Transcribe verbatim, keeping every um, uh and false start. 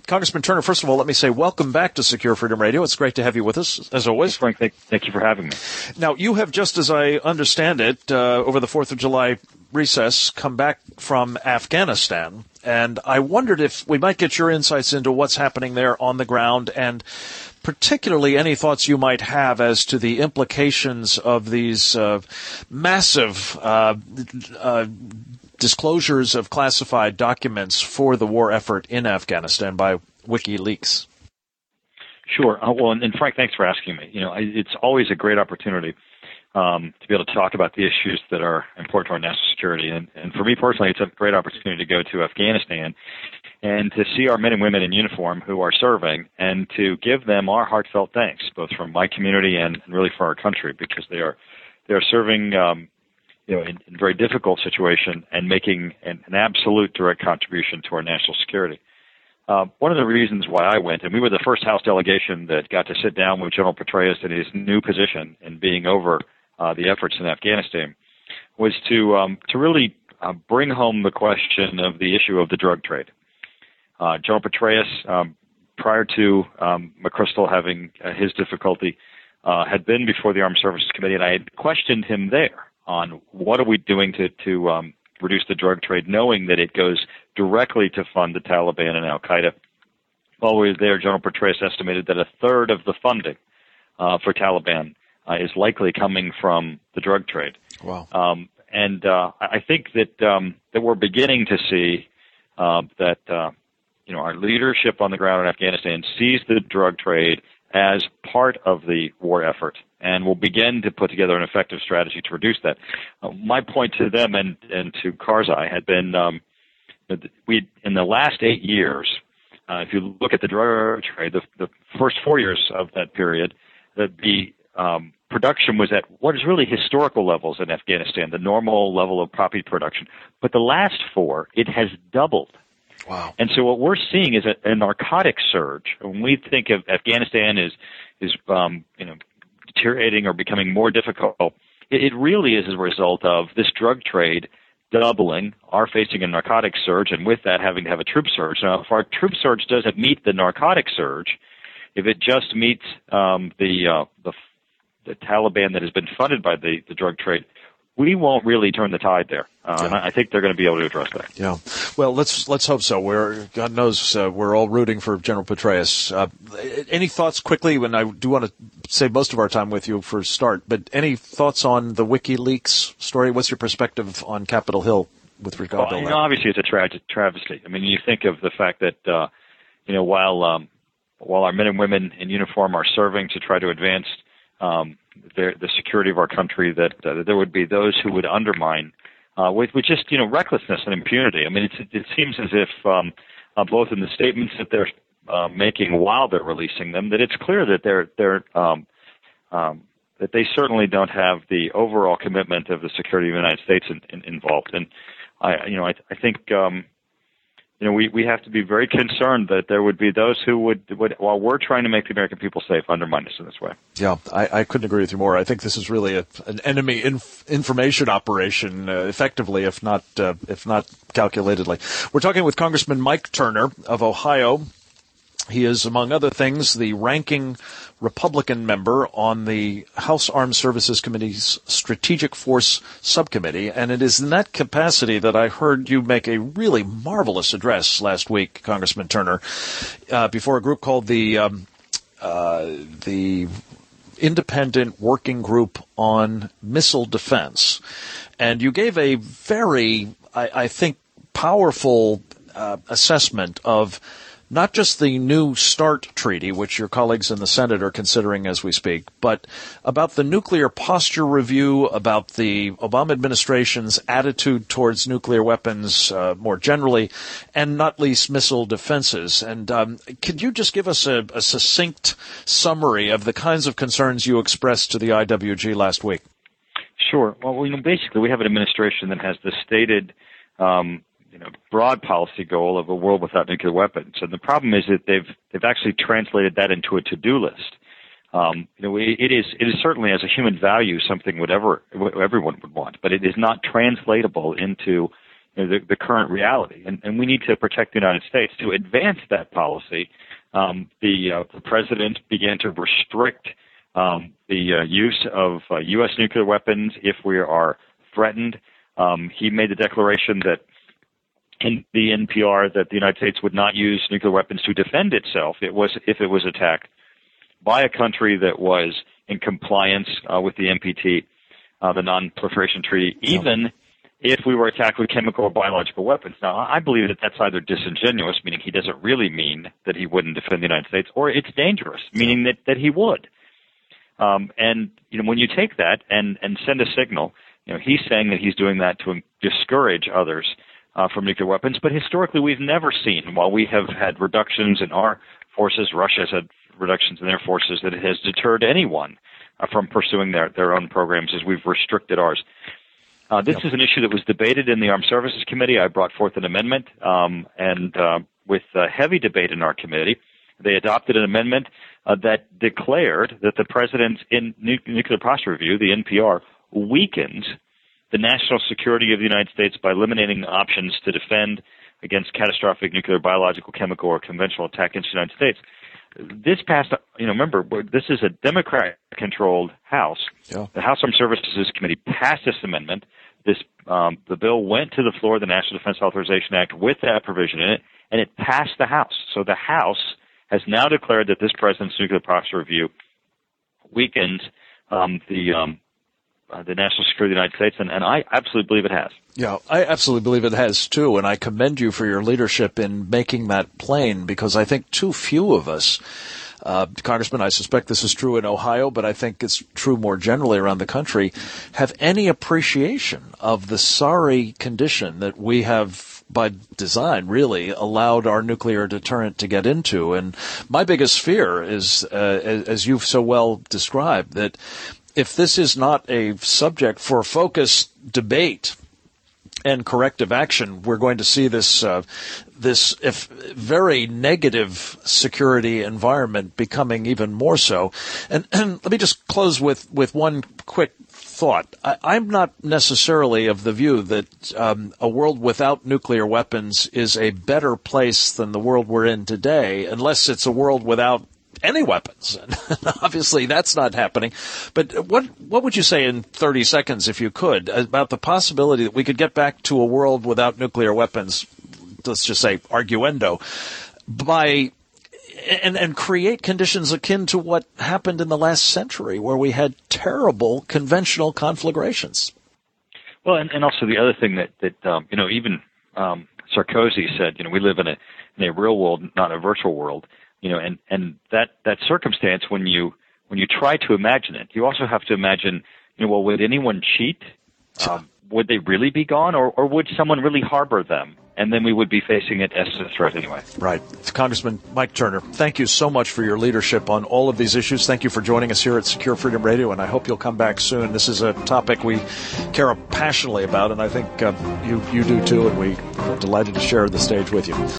Congressman Turner, first of all, let me say welcome back to Secure Freedom Radio. It's great to have you with us, as always. Frank, thank, thank you for having me. Now, you have, just as I understand it, uh, over the fourth of July recess, come back from Afghanistan. And I wondered if we might get your insights into what's happening there on the ground, and particularly any thoughts you might have as to the implications of these uh, massive uh, uh, disclosures of classified documents for the war effort in Afghanistan by WikiLeaks. Sure. Uh, well, and, and Frank, thanks for asking me. You know, I, it's always a great opportunity um, to be able to talk about the issues that are important to our national security. And, and for me personally, it's a great opportunity to go to Afghanistan and to see our men and women in uniform who are serving, and to give them our heartfelt thanks, both from my community and, and really for our country, because they are they are serving um, you know, in, in a very difficult situation and making an, an absolute direct contribution to our national security. Uh, one of the reasons why I went, and we were the first House delegation that got to sit down with General Petraeus in his new position in being over uh, the efforts in Afghanistan, was to um, to really uh, bring home the question of the issue of the drug trade. Uh, General Petraeus, um, prior to um, McChrystal having uh, his difficulty, uh, had been before the Armed Services Committee, and I had questioned him there on what are we doing to, to um, reduce the drug trade, knowing that it goes directly to fund the Taliban and Al-Qaeda. While we were there, General Petraeus estimated that a third of the funding uh, for Taliban uh, is likely coming from the drug trade. Wow. Um, and uh, I think that um, that we're beginning to see uh, that uh, you know our leadership on the ground in Afghanistan sees the drug trade as part of the war effort, and will begin to put together an effective strategy to reduce that. Uh, my point to them and, and to Karzai had been um, that we, in the last eight years, uh, if you look at the drug trade, the, the first four years of that period, that the um, production was at what is really historical levels in Afghanistan, the normal level of poppy production. But the last four, it has doubled. Wow. And so what we're seeing is a, a narcotic surge. When we think of Afghanistan as, is, um, you know, deteriorating or becoming more difficult, it, it really is as a result of this drug trade doubling, our facing a narcotic surge, and with that having to have a troop surge. Now, if our troop surge doesn't meet the narcotic surge, if it just meets um, the, uh, the the Taliban that has been funded by the, the drug trade, we won't really turn the tide there, uh, yeah. and I think they're going to be able to address that. Yeah, well, let's let's hope so. We're God knows uh, we're all rooting for General Petraeus. Uh, any thoughts quickly? When I do want to save most of our time with you for start, but any thoughts on the WikiLeaks story? What's your perspective on Capitol Hill with regard well, to you that? know, obviously, it's a tragic travesty. I mean, you think of the fact that uh, you know while um, while our men and women in uniform are serving to try to advance Um, the, the security of our country, that uh, there would be those who would undermine uh, with, with just, you know, recklessness and impunity. I mean, it's, it seems as if um, uh, both in the statements that they're uh, making while they're releasing them, that it's clear that they're they're um, um, that they certainly don't have the overall commitment of the security of the United States in, in, involved. And I, you know, I, I think. Um, You know, we, we have to be very concerned that there would be those who would, would, while we're trying to make the American people safe, undermine us in this way. Yeah, I, I couldn't agree with you more. I think this is really a, an enemy inf- information operation, uh, effectively, if not uh, if not calculatedly. We're talking with Congressman Mike Turner of Ohio. He is, among other things, the ranking Republican member on the House Armed Services Committee's Strategic Force Subcommittee, and it is in that capacity that I heard you make a really marvelous address last week, Congressman Turner, uh, before a group called the um, uh, the Independent Working Group on Missile Defense. And you gave a very, I, I think, powerful uh, assessment of not just the New START treaty, which your colleagues in the Senate are considering as we speak, but about the nuclear posture review, about the Obama administration's attitude towards nuclear weapons uh, more generally, and not least missile defenses. And um, could you just give us a, a succinct summary of the kinds of concerns you expressed to the I W G last week? Sure. Well, you know, basically we have an administration that has the stated um, you know, broad policy goal of a world without nuclear weapons. And the problem is that they've they've actually translated that into a to-do list. Um, you know, it is it is certainly as a human value something whatever everyone would want, but it is not translatable into you know, the, the current reality. And, and we need to protect the United States. To advance that policy, um, the, uh, the president began to restrict um, the uh, use of uh, U S nuclear weapons if we are threatened. Um, he made the declaration that in the N P R that the United States would not use nuclear weapons to defend itself it was, if it was attacked by a country that was in compliance uh, with the N P T, uh, the Non-Proliferation Treaty, even if we were attacked with chemical or biological weapons. Now, I believe that that's either disingenuous, meaning he doesn't really mean that he wouldn't defend the United States, or it's dangerous, meaning that, that he would. Um, and, you know, when you take that and, and send a signal, you know, he's saying that he's doing that to discourage others Uh, from nuclear weapons, but historically we've never seen, while we have had reductions in our forces, Russia has had reductions in their forces, that it has deterred anyone uh, from pursuing their, their own programs as we've restricted ours. Uh, this yep. is an issue that was debated in the Armed Services Committee. I brought forth an amendment, um, and uh, with uh, heavy debate in our committee, they adopted an amendment uh, that declared that the President's in nu- Nuclear Posture Review, the N P R, weakens the national security of the United States by eliminating options to defend against catastrophic nuclear, biological, chemical, or conventional attack against the United States. This passed, you know, remember, this is a Democrat-controlled House. Yeah. The House Armed Services Committee passed this amendment. This, um, the bill went to the floor of the National Defense Authorization Act with that provision in it, and it passed the House. So the House has now declared that this President's Nuclear Posture Review weakens um, the um, Uh, the national security of the United States, and, and I absolutely believe it has. Yeah, I absolutely believe it has, too, and I commend you for your leadership in making that plain, because I think too few of us, uh, Congressman, I suspect this is true in Ohio, but I think it's true more generally around the country, have any appreciation of the sorry condition that we have, by design, really, allowed our nuclear deterrent to get into. And my biggest fear is, uh, as you've so well described, that if this is not a subject for focused debate and corrective action, we're going to see this uh, this if very negative security environment becoming even more so. And, and let me just close with, with one quick thought. I, I'm not necessarily of the view that um, a world without nuclear weapons is a better place than the world we're in today, unless it's a world without any weapons. Obviously, that's not happening. But what what would you say in thirty seconds, if you could, about the possibility that we could get back to a world without nuclear weapons, let's just say arguendo, by and, and create conditions akin to what happened in the last century, where we had terrible conventional conflagrations? Well, and, and also the other thing that, that um, you know, even um, Sarkozy said, you know, we live in a in a real world, not a virtual world. You know, and, and that, that circumstance, when you when you try to imagine it, you also have to imagine, you know, well, would anyone cheat? Um, would they really be gone, or, or would someone really harbor them? And then we would be facing it as a threat anyway. Right. Congressman Mike Turner, thank you so much for your leadership on all of these issues. Thank you for joining us here at Secure Freedom Radio, and I hope you'll come back soon. This is a topic we care passionately about, and I think uh, you, you do too, and we are delighted to share the stage with you.